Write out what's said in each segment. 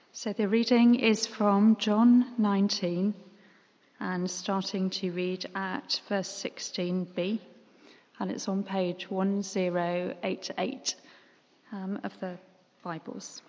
So the reading is from John 19 and starting to read at verse 16b, and it's on page 1088 of the Bibles.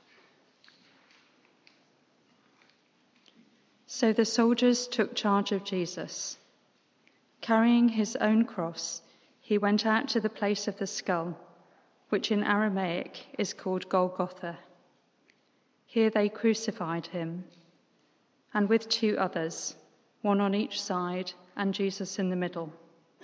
So the soldiers took charge of Jesus. Carrying his own cross, he went out to the place of the skull, which in Aramaic is called Golgotha. Here they crucified him, and with two others, one on each side and Jesus in the middle.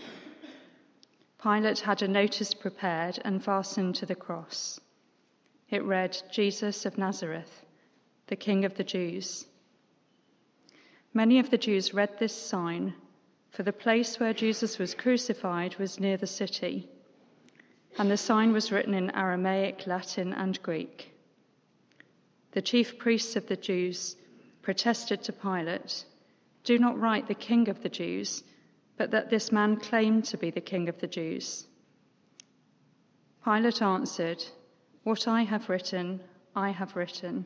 Pilate had a notice prepared and fastened to the cross. It read, "Jesus of Nazareth, the King of the Jews." Many of the Jews read this sign, for the place where Jesus was crucified was near the city, and the sign was written in Aramaic, Latin, and Greek. The chief priests of the Jews protested to Pilate, "Do not write the King of the Jews, but that this man claimed to be the King of the Jews." Pilate answered, "What I have written, I have written."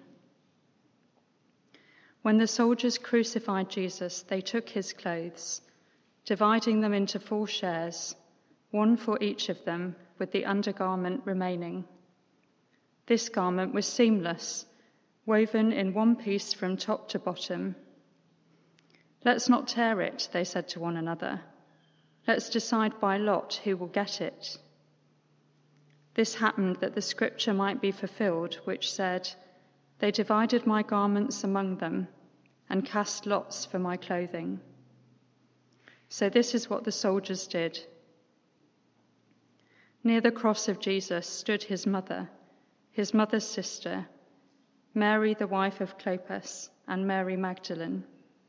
When the soldiers crucified Jesus, they took his clothes, dividing them into 4 shares, one for each of them, with the undergarment remaining. This garment was seamless, woven in one piece from top to bottom. "Let's not tear it," they said to one another. "Let's decide by lot who will get it." This happened that the scripture might be fulfilled, which said, "They divided my garments among them and cast lots for my clothing." So this is what the soldiers did. Near the cross of Jesus stood his mother's sister, Mary, the wife of Clopas, and Mary Magdalene.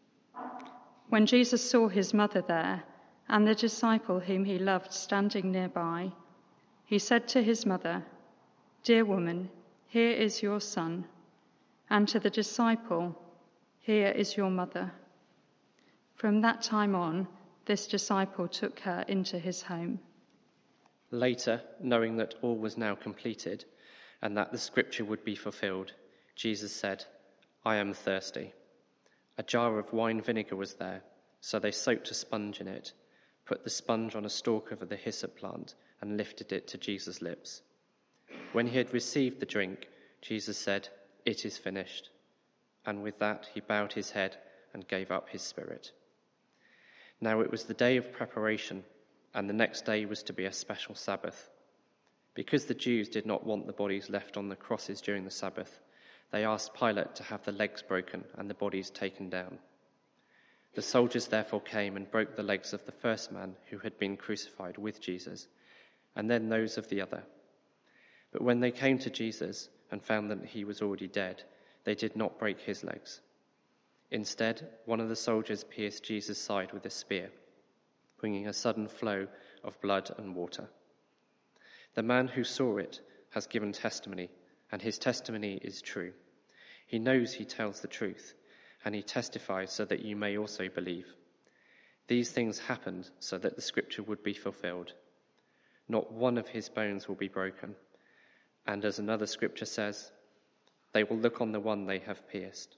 When Jesus saw his mother there and the disciple whom he loved standing nearby, he said to his mother, "Dear woman, here is your son," and to the disciple, "Here is your mother." From that time on, this disciple took her into his home. Later, knowing that all was now completed and that the scripture would be fulfilled, Jesus said, "I am thirsty." A jar of wine vinegar was there, so they soaked a sponge in it, put the sponge on a stalk of the hyssop plant, and lifted it to Jesus' lips. When he had received the drink, Jesus said, "It is finished." And with that he bowed his head and gave up his spirit. Now it was the day of preparation, and the next day was to be a special Sabbath. Because the Jews did not want the bodies left on the crosses during the Sabbath, they asked Pilate to have the legs broken and the bodies taken down. The soldiers therefore came and broke the legs of the first man who had been crucified with Jesus, and then those of the other. But when they came to Jesus and found that he was already dead, they did not break his legs. Instead, one of the soldiers pierced Jesus' side with a spear, bringing a sudden flow of blood and water. The man who saw it has given testimony, and his testimony is true. He knows he tells the truth, and he testifies so that you may also believe. These things happened so that the scripture would be fulfilled. Not one of his bones will be broken. And as another scripture says, they will look on the one they have pierced.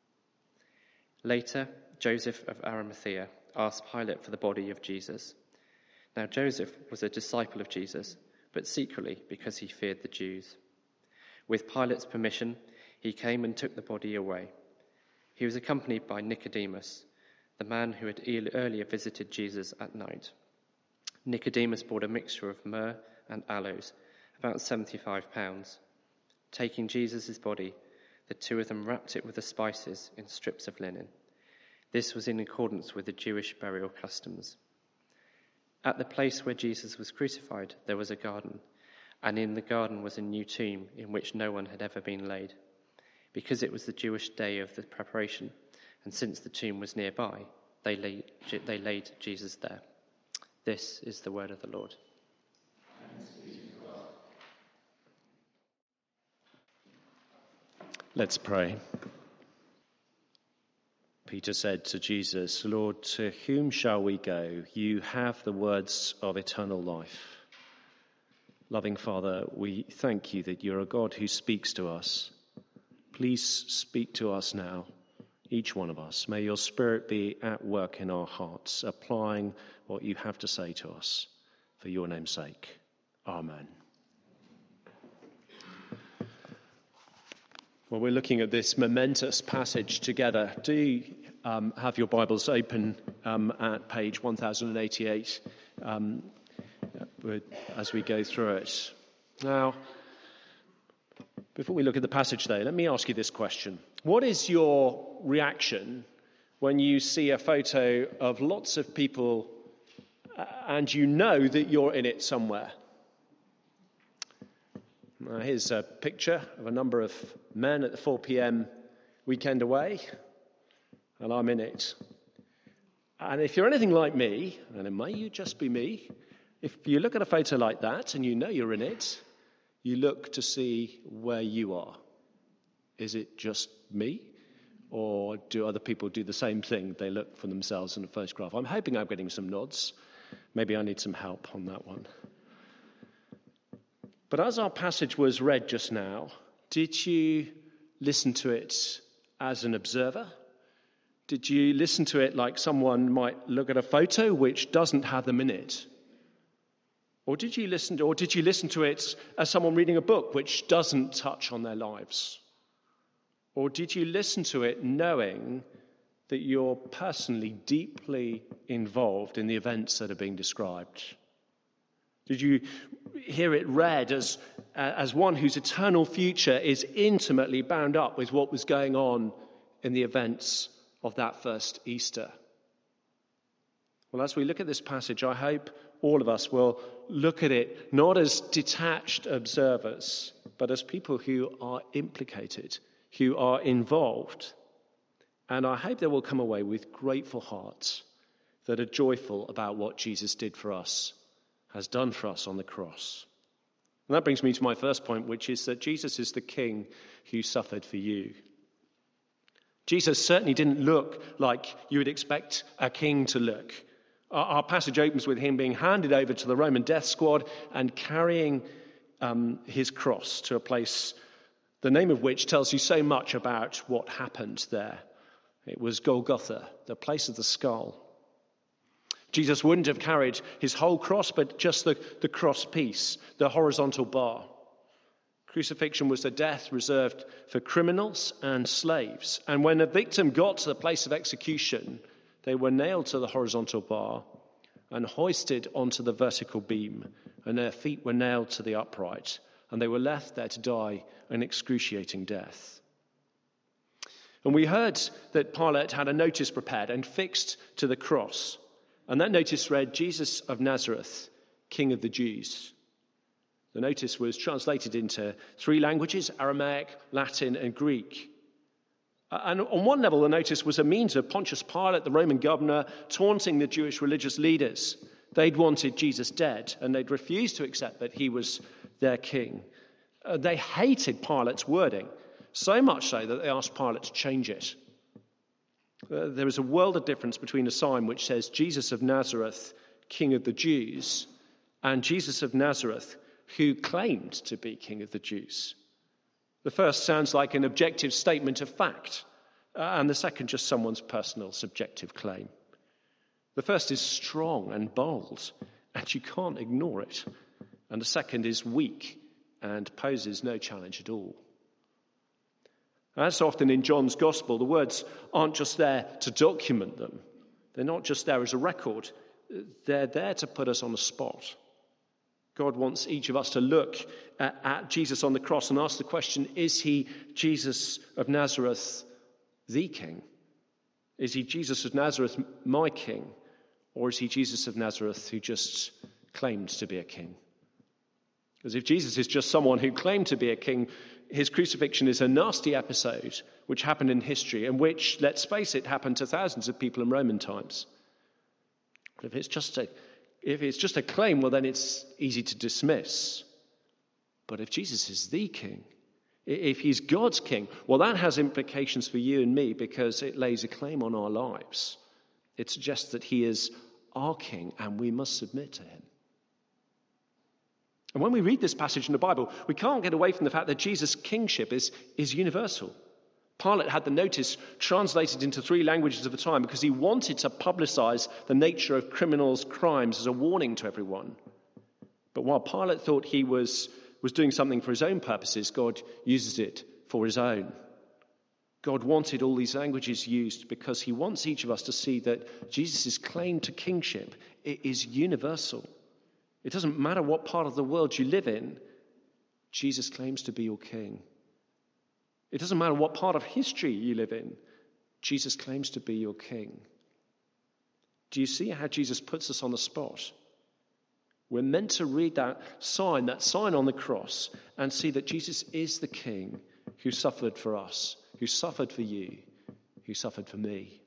Later, Joseph of Arimathea asked Pilate for the body of Jesus. Now Joseph was a disciple of Jesus, but secretly because he feared the Jews. With Pilate's permission, he came and took the body away. He was accompanied by Nicodemus, the man who had earlier visited Jesus at night. Nicodemus bought a mixture of myrrh and aloes, about 75 pounds. Taking Jesus' body, the two of them wrapped it with the spices in strips of linen. This was in accordance with the Jewish burial customs. At the place where Jesus was crucified, there was a garden, and in the garden was a new tomb in which no one had ever been laid. Because it was the Jewish day of the preparation, and since the tomb was nearby, they laid Jesus there. This is the word of the Lord. Let's pray. Peter said to Jesus, "Lord, to whom shall we go? You have the words of eternal life." Loving Father, we thank you that you're a God who speaks to us. Please speak to us now, each one of us. May your Spirit be at work in our hearts, applying what you have to say to us. For your name's sake. Amen. Well, we're looking at this momentous passage together. Do you have your Bibles open at page 1088 as we go through it? Now, before we look at the passage though, let me ask you this question. What is your reaction when you see a photo of lots of people and you know that you're in it somewhere? Here's a picture of a number of men at the 4 p.m. weekend away, and I'm in it. And if you're anything like me, and it may just be me, if you look at a photo like that and you know you're in it, you look to see where you are. Is it just me? Or do other people do the same thing? They look for themselves in a photograph. I'm hoping I'm getting some nods. Maybe I need some help on that one. But as our passage was read just now, did you listen to it as an observer? Did you listen to it like someone might look at a photo which doesn't have them in it? Or did you listen to it as someone reading a book which doesn't touch on their lives? Or did you listen to it knowing that you're personally deeply involved in the events that are being described? Did you hear it read as one whose eternal future is intimately bound up with what was going on in the events of that first Easter? Well, as we look at this passage, I hope all of us will look at it not as detached observers, but as people who are implicated, who are involved. And I hope they will come away with grateful hearts that are joyful about what Jesus did for us, has done for us on the cross. And that brings me to my first point, which is that Jesus is the King who suffered for you. Jesus certainly didn't look like you would expect a king to look. Our passage opens with him being handed over to the Roman death squad and carrying his cross to a place, the name of which tells you so much about what happened there. It was Golgotha, the place of the skull. Jesus wouldn't have carried his whole cross, but just the cross piece, the horizontal bar. Crucifixion was the death reserved for criminals and slaves. And when a victim got to the place of execution, they were nailed to the horizontal bar and hoisted onto the vertical beam, and their feet were nailed to the upright, and they were left there to die an excruciating death. And we heard that Pilate had a notice prepared and fixed to the cross. And that notice read, Jesus of Nazareth, King of the Jews. The notice was translated into 3 languages, Aramaic, Latin, and Greek. And on one level, the notice was a means of Pontius Pilate, the Roman governor, taunting the Jewish religious leaders. They'd wanted Jesus dead, and they'd refused to accept that he was their king. They hated Pilate's wording, so much so that they asked Pilate to change it. There is a world of difference between a sign which says Jesus of Nazareth, King of the Jews, and Jesus of Nazareth, who claimed to be King of the Jews. The first sounds like an objective statement of fact, and the second just someone's personal subjective claim. The first is strong and bold, and you can't ignore it. And the second is weak and poses no challenge at all. As often in John's Gospel, the words aren't just there to document them. They're not just there as a record. They're there to put us on the spot. God wants each of us to look at Jesus on the cross and ask the question, is he Jesus of Nazareth, the King? Is he Jesus of Nazareth, my King? Or is he Jesus of Nazareth who just claimed to be a king? Because if Jesus is just someone who claimed to be a king, his crucifixion is a nasty episode which happened in history and which, let's face it, happened to thousands of people in Roman times. But if it's just a claim, well, then it's easy to dismiss. But if Jesus is the king, if he's God's king, well, that has implications for you and me because it lays a claim on our lives. It suggests that he is our king and we must submit to him. And when we read this passage in the Bible, we can't get away from the fact that Jesus' kingship is universal. Pilate had the notice translated into 3 languages at the time because he wanted to publicize the nature of criminals' crimes as a warning to everyone. But while Pilate thought he was doing something for his own purposes, God uses it for his own. God wanted all these languages used because he wants each of us to see that Jesus' claim to kingship is universal. It doesn't matter what part of the world you live in, Jesus claims to be your king. It doesn't matter what part of history you live in, Jesus claims to be your king. Do you see how Jesus puts us on the spot? We're meant to read that sign on the cross, and see that Jesus is the king who suffered for us, who suffered for you, who suffered for me.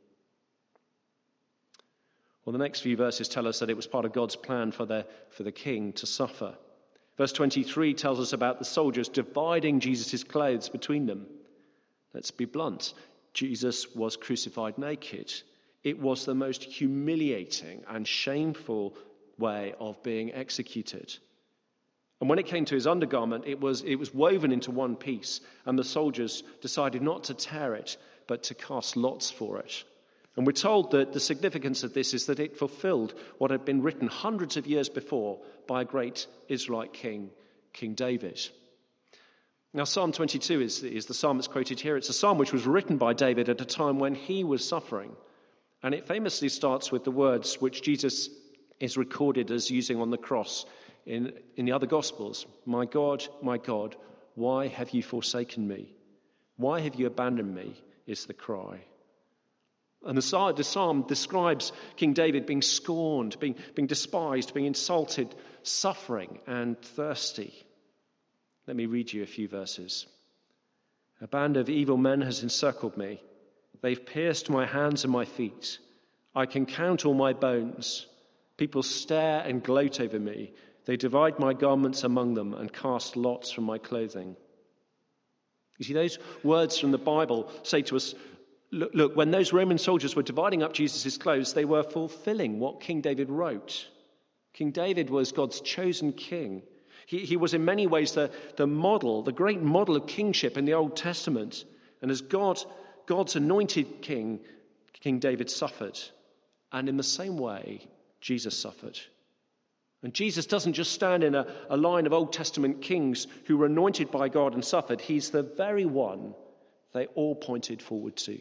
Well, the next few verses tell us that it was part of God's plan for the king to suffer. Verse 23 tells us about the soldiers dividing Jesus' clothes between them. Let's be blunt. Jesus was crucified naked. It was the most humiliating and shameful way of being executed. And when it came to his undergarment, it was woven into one piece, and the soldiers decided not to tear it, but to cast lots for it. And we're told that the significance of this is that it fulfilled what had been written hundreds of years before by a great Israelite king, King David. Now, Psalm 22 is the psalm that's quoted here. It's a psalm which was written by David at a time when he was suffering. And it famously starts with the words which Jesus is recorded as using on the cross in the other Gospels. My God, why have you forsaken me? Why have you abandoned me, is the cry. And the psalm describes King David being scorned, being despised, being insulted, suffering and thirsty. Let me read you a few verses. A band of evil men has encircled me. They've pierced my hands and my feet. I can count all my bones. People stare and gloat over me. They divide my garments among them and cast lots from my clothing. You see, those words from the Bible say to us, look, when those Roman soldiers were dividing up Jesus' clothes, they were fulfilling what King David wrote. King David was God's chosen king. He was in many ways the model, the great model of kingship in the Old Testament. And as God's anointed king, King David suffered. And in the same way, Jesus suffered. And Jesus doesn't just stand in a line of Old Testament kings who were anointed by God and suffered. He's the very one they all pointed forward to.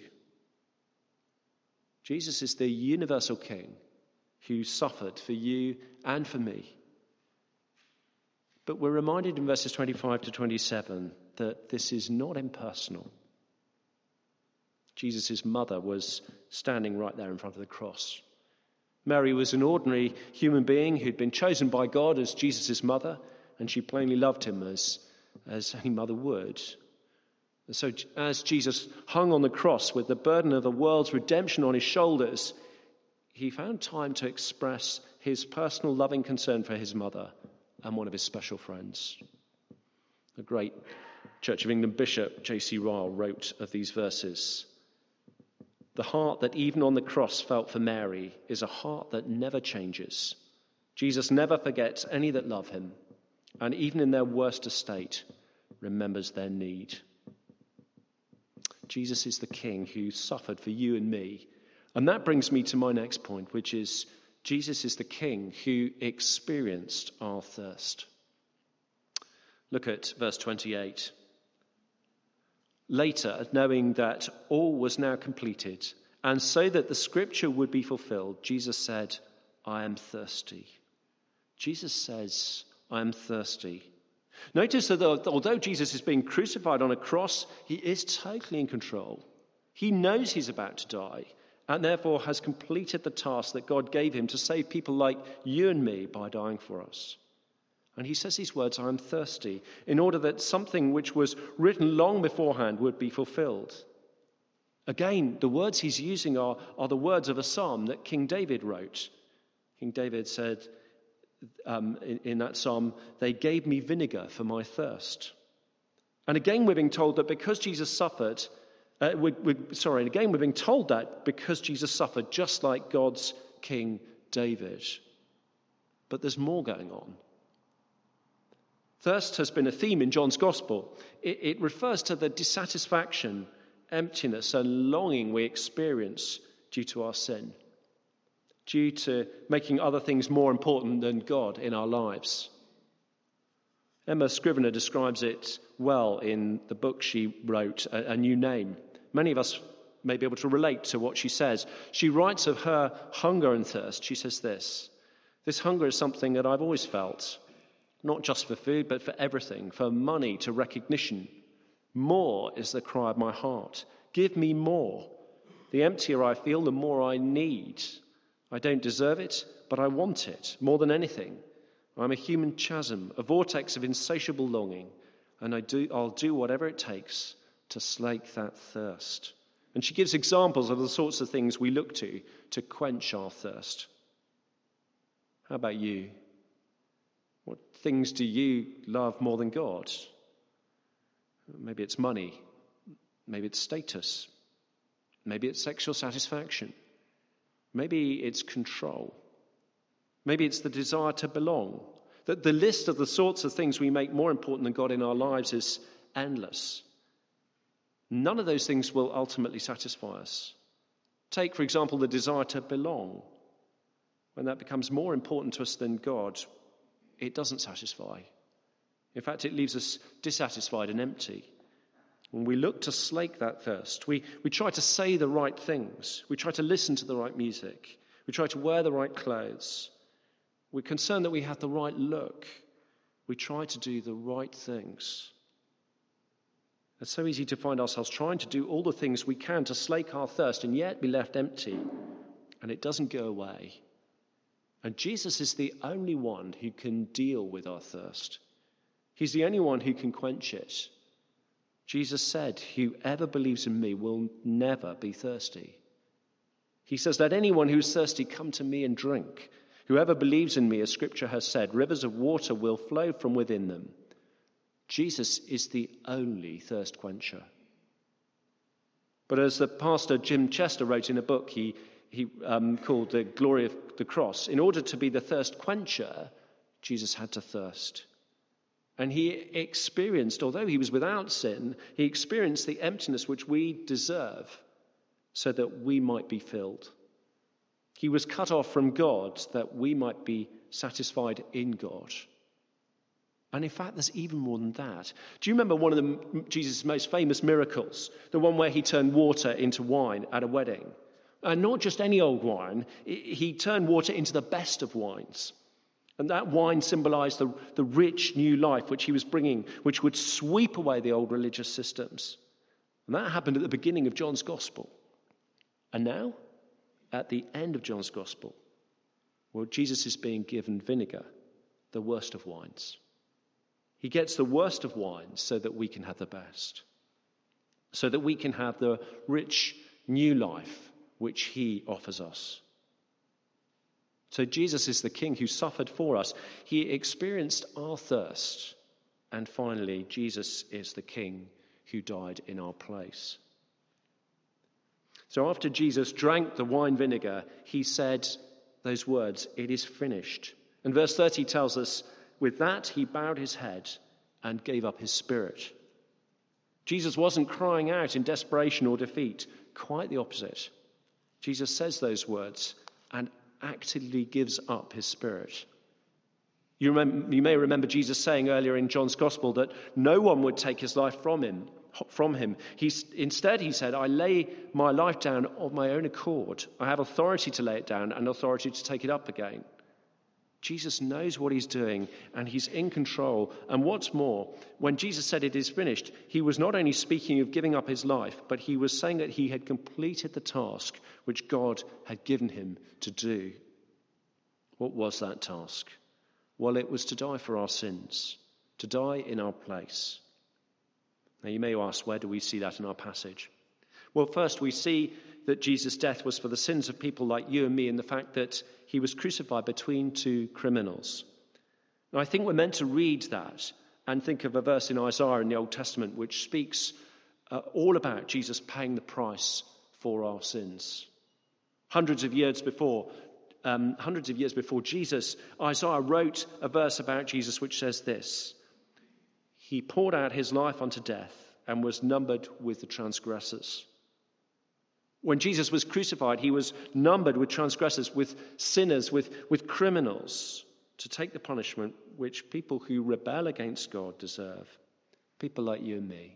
Jesus is the universal king who suffered for you and for me. But we're reminded in verses 25 to 27 that this is not impersonal. Jesus' mother was standing right there in front of the cross. Mary was an ordinary human being who'd been chosen by God as Jesus' mother, and she plainly loved him as any mother would. And so as Jesus hung on the cross with the burden of the world's redemption on his shoulders, he found time to express his personal loving concern for his mother and one of his special friends. The great Church of England Bishop J.C. Ryle wrote of these verses, "The heart that even on the cross felt for Mary is a heart that never changes. Jesus never forgets any that love him, and even in their worst estate, remembers their need." Jesus is the king who suffered for you and me. And that brings me to my next point, which is Jesus is the king who experienced our thirst. Look at verse 28. Later, knowing that all was now completed, and so that the scripture would be fulfilled, Jesus said, I am thirsty. Jesus says, I am thirsty. Notice that although Jesus is being crucified on a cross, he is totally in control. He knows he's about to die, and therefore has completed the task that God gave him to save people like you and me by dying for us. And he says these words, I am thirsty, in order that something which was written long beforehand would be fulfilled. Again, the words he's using are the words of a psalm that King David wrote. King David said in that psalm, they gave me vinegar for my thirst. And again, we're being told that because Jesus suffered, we're being told that because Jesus suffered just like God's King David. But there's more going on. Thirst has been a theme in John's Gospel. It refers to the dissatisfaction emptiness and longing we experience due to our sin, due to making other things more important than God in our lives. Emma Scrivener describes it well in the book she wrote, A New Name. Many of us may be able to relate to what she says. She writes of her hunger and thirst. She says this hunger is something that I've always felt, not just for food, but for everything, for money, to recognition. More is the cry of my heart. Give me more. The emptier I feel, the more I need. I don't deserve it, but I want it more than anything. I'm a human chasm, a vortex of insatiable longing, and I'll do whatever it takes to slake that thirst. And she gives examples of the sorts of things we look to quench our thirst. How about you? What things do you love more than God? Maybe it's money. Maybe it's status. Maybe it's sexual satisfaction. Maybe it's control. Maybe it's the desire to belong. That the list of the sorts of things we make more important than God in our lives is endless. None of those things will ultimately satisfy us. Take, for example, the desire to belong. When that becomes more important to us than God, it doesn't satisfy. In fact, it leaves us dissatisfied and empty. When we look to slake that thirst, we try to say the right things. We try to listen to the right music. We try to wear the right clothes. We're concerned that we have the right look. We try to do the right things. It's so easy to find ourselves trying to do all the things we can to slake our thirst and yet be left empty. And it doesn't go away. And Jesus is the only one who can deal with our thirst. He's the only one who can quench it. Jesus said, "Whoever believes in me will never be thirsty." He says, "Let anyone who is thirsty come to me and drink. Whoever believes in me, as Scripture has said, rivers of water will flow from within them." Jesus is the only thirst quencher. But as the pastor Jim Chester wrote in a book he called The Glory of the Cross, in order to be the thirst quencher, Jesus had to thirst. And he experienced, although he was without sin, he experienced the emptiness which we deserve so that we might be filled. He was cut off from God that we might be satisfied in God. And in fact, there's even more than that. Do you remember one of Jesus' most famous miracles? The one where he turned water into wine at a wedding. And not just any old wine. He turned water into the best of wines. And that wine symbolized the rich new life which he was bringing, which would sweep away the old religious systems. And that happened at the beginning of John's Gospel. And now, at the end of John's Gospel, well, Jesus is being given vinegar, the worst of wines. He gets the worst of wines so that we can have the best, so that we can have the rich new life which he offers us. So Jesus is the King who suffered for us. He experienced our thirst. And finally, Jesus is the King who died in our place. So after Jesus drank the wine vinegar, he said those words, "It is finished." And verse 30 tells us, with that he bowed his head and gave up his spirit. Jesus wasn't crying out in desperation or defeat. Quite the opposite. Jesus says those words and actively gives up his spirit. You may remember Jesus saying earlier in John's Gospel that no one would take his life from him. Instead, he said, "I lay my life down of my own accord. I have authority to lay it down and authority to take it up again." Jesus knows what he's doing and he's in control. And what's more, when Jesus said it is finished, he was not only speaking of giving up his life, but he was saying that he had completed the task which God had given him to do. What was that task? Well, it was to die for our sins, to die in our place. Now you may ask, where do we see that in our passage? Well, first we see that Jesus' death was for the sins of people like you and me in the fact that he was crucified between two criminals. Now I think we're meant to read that and think of a verse in Isaiah in the Old Testament which speaks all about Jesus paying the price for our sins. Hundreds of years before Jesus, Isaiah wrote a verse about Jesus which says this: "He poured out his life unto death and was numbered with the transgressors. When Jesus was crucified, he was numbered with transgressors, with sinners, with criminals, to take the punishment which people who rebel against God deserve. People like you and me.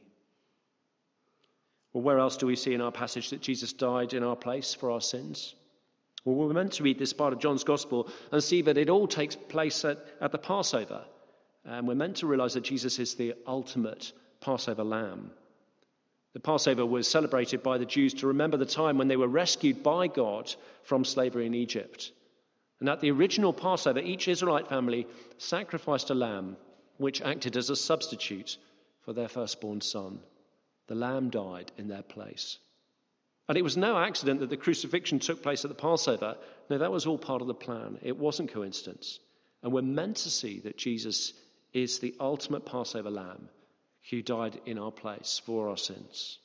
Well, where else do we see in our passage that Jesus died in our place for our sins? Well, we're meant to read this part of John's Gospel and see that it all takes place at the Passover. And we're meant to realize that Jesus is the ultimate Passover lamb. The Passover was celebrated by the Jews to remember the time when they were rescued by God from slavery in Egypt. And at the original Passover, each Israelite family sacrificed a lamb which acted as a substitute for their firstborn son. The lamb died in their place. And it was no accident that the crucifixion took place at the Passover. No, that was all part of the plan. It wasn't coincidence. And we're meant to see that Jesus is the ultimate Passover lamb who died in our place for our sins.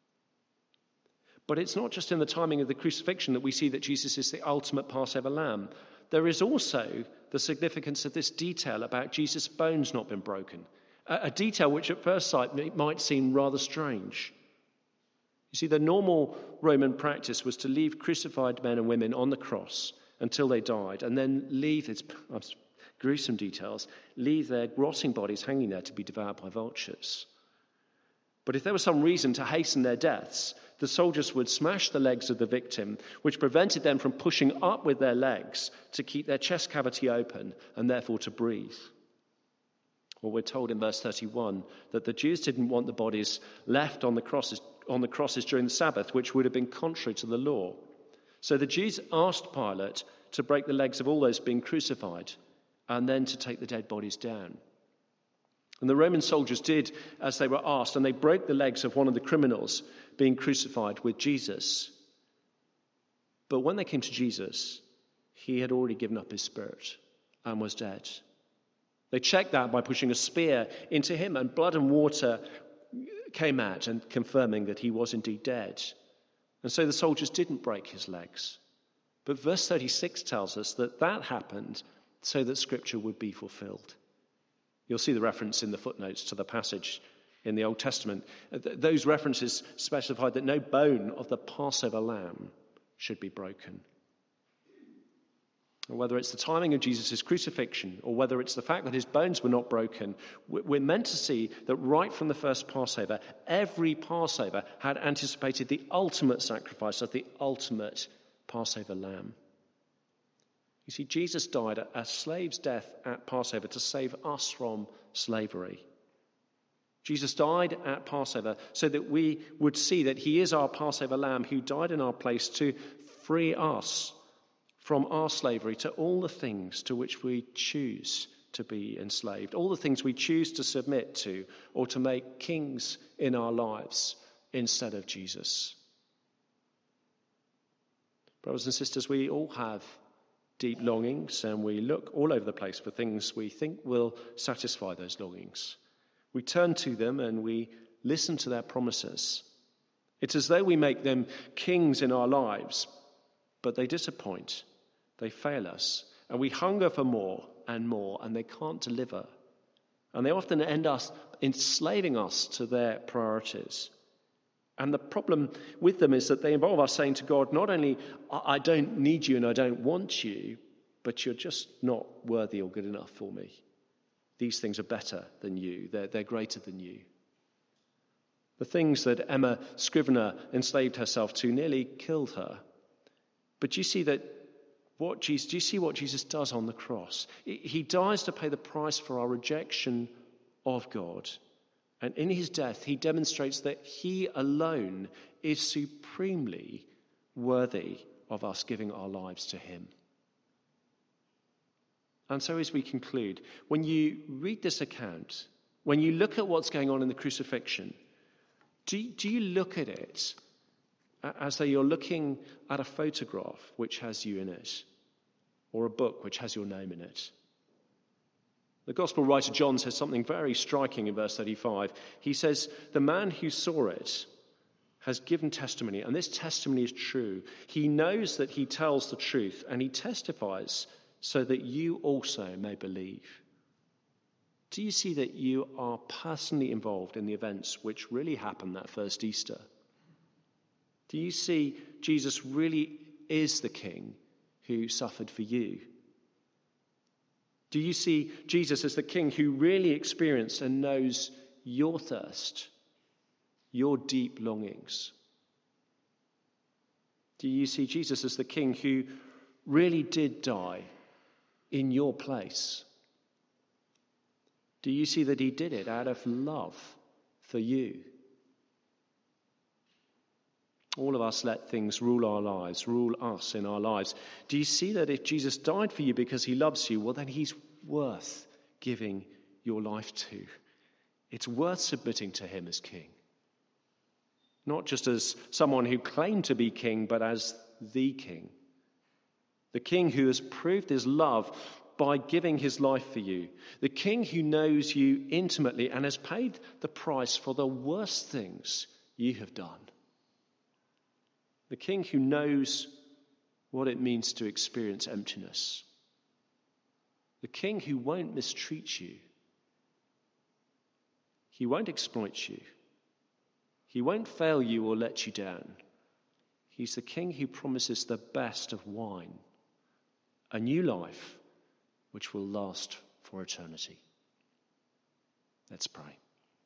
But it's not just in the timing of the crucifixion that we see that Jesus is the ultimate Passover lamb. There is also the significance of this detail about Jesus' bones not being broken. A detail which at first sight might seem rather strange. You see, the normal Roman practice was to leave crucified men and women on the cross until they died, and then leave, it's gruesome details, leave their rotting bodies hanging there to be devoured by vultures. But if there was some reason to hasten their deaths, the soldiers would smash the legs of the victim, which prevented them from pushing up with their legs to keep their chest cavity open and therefore to breathe. Well, we're told in verse 31 that the Jews didn't want the bodies left on the crosses during the Sabbath, which would have been contrary to the law. So the Jews asked Pilate to break the legs of all those being crucified and then to take the dead bodies down. And the Roman soldiers did as they were asked, and they broke the legs of one of the criminals being crucified with Jesus. But when they came to Jesus, he had already given up his spirit and was dead. They checked that by pushing a spear into him, and blood and water came out and confirming that he was indeed dead. And so the soldiers didn't break his legs. But verse 36 tells us that happened so that Scripture would be fulfilled. You'll see the reference in the footnotes to the passage in the Old Testament. Those references specified that no bone of the Passover lamb should be broken. Whether it's the timing of Jesus' crucifixion or whether it's the fact that his bones were not broken, we're meant to see that right from the first Passover, every Passover had anticipated the ultimate sacrifice of the ultimate Passover lamb. You see, Jesus died a slave's death at Passover to save us from slavery. Jesus died at Passover so that we would see that he is our Passover lamb who died in our place to free us from our slavery to all the things to which we choose to be enslaved, all the things we choose to submit to or to make kings in our lives instead of Jesus. Brothers and sisters, we all have deep longings, and we look all over the place for things we think will satisfy those longings. We turn to them and we listen to their promises. It's as though we make them kings in our lives, but they disappoint. They fail us, and we hunger for more, and they can't deliver. And they often end up enslaving us to their priorities. And the problem with them is that they involve us saying to God, not only, I don't need you and I don't want you, but you're just not worthy or good enough for me. These things are better than you. They're greater than you. The things that Emma Scrivener enslaved herself to nearly killed her. But do you see what Jesus does on the cross? He dies to pay the price for our rejection of God. And in his death, he demonstrates that he alone is supremely worthy of us giving our lives to him. And so as we conclude, when you read this account, when you look at what's going on in the crucifixion, do you look at it as though you're looking at a photograph which has you in it, or a book which has your name in it? The Gospel writer John says something very striking in verse 35. He says, the man who saw it has given testimony, and this testimony is true. He knows that he tells the truth, and he testifies so that you also may believe. Do you see that you are personally involved in the events which really happened that first Easter? Do you see Jesus really is the King who suffered for you? Do you see Jesus as the King who really experienced and knows your thirst, your deep longings? Do you see Jesus as the King who really did die in your place? Do you see that he did it out of love for you? All of us let things rule our lives, rule us in our lives. Do you see that if Jesus died for you because he loves you, well, then he's worth giving your life to. It's worth submitting to him as King. Not just as someone who claimed to be king, but as the King. The King who has proved his love by giving his life for you. The King who knows you intimately and has paid the price for the worst things you have done. The King who knows what it means to experience emptiness. The King who won't mistreat you. He won't exploit you. He won't fail you or let you down. He's the King who promises the best of wine, a new life which will last for eternity. Let's pray.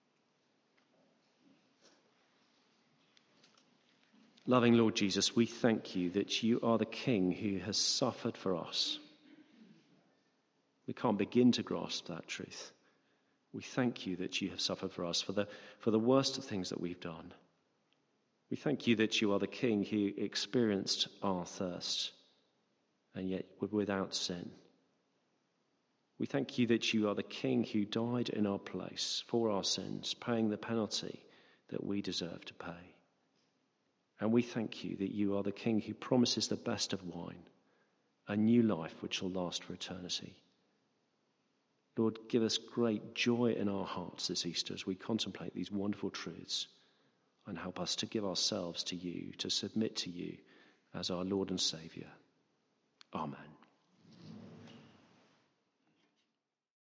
Loving Lord Jesus, we thank you that you are the King who has suffered for us. We can't begin to grasp that truth. We thank you that you have suffered for us, for the worst of things that we've done. We thank you that you are the King who experienced our thirst and yet were without sin. We thank you that you are the King who died in our place for our sins, paying the penalty that we deserve to pay. And we thank you that you are the King who promises the best of wine, a new life which will last for eternity. Lord, give us great joy in our hearts this Easter as we contemplate these wonderful truths, and help us to give ourselves to you, to submit to you as our Lord and Saviour. Amen.